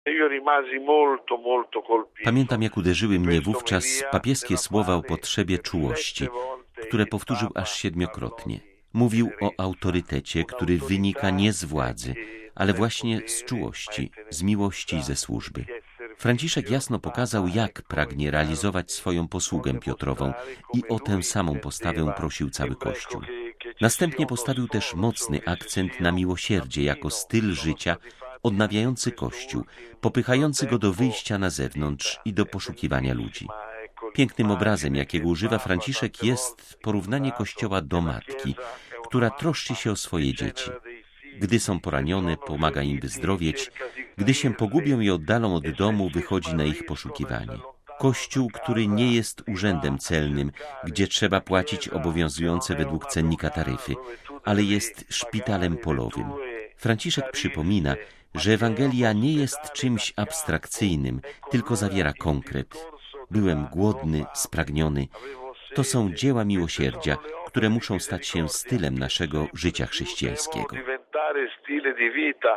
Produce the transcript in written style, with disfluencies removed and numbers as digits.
Pamiętam, jak uderzyły mnie wówczas papieskie słowa o potrzebie czułości, które powtórzył aż 7-krotnie. Mówił o autorytecie, który wynika nie z władzy, ale właśnie z czułości, z miłości i ze służby. Franciszek jasno pokazał, jak pragnie realizować swoją posługę Piotrową i o tę samą postawę prosił cały Kościół. Następnie postawił też mocny akcent na miłosierdzie jako styl życia odnawiający Kościół, popychający go do wyjścia na zewnątrz i do poszukiwania ludzi. Pięknym obrazem, jakiego używa Franciszek, jest porównanie Kościoła do matki, która troszczy się o swoje dzieci. Gdy są poranione, pomaga im wyzdrowieć, gdy się pogubią i oddalą od domu, wychodzi na ich poszukiwanie. Kościół, który nie jest urzędem celnym, gdzie trzeba płacić obowiązujące według cennika taryfy, ale jest szpitalem polowym. Franciszek przypomina, że Ewangelia nie jest czymś abstrakcyjnym, tylko zawiera konkret. Byłem głodny, spragniony. To są dzieła miłosierdzia, które muszą stać się stylem naszego życia chrześcijańskiego.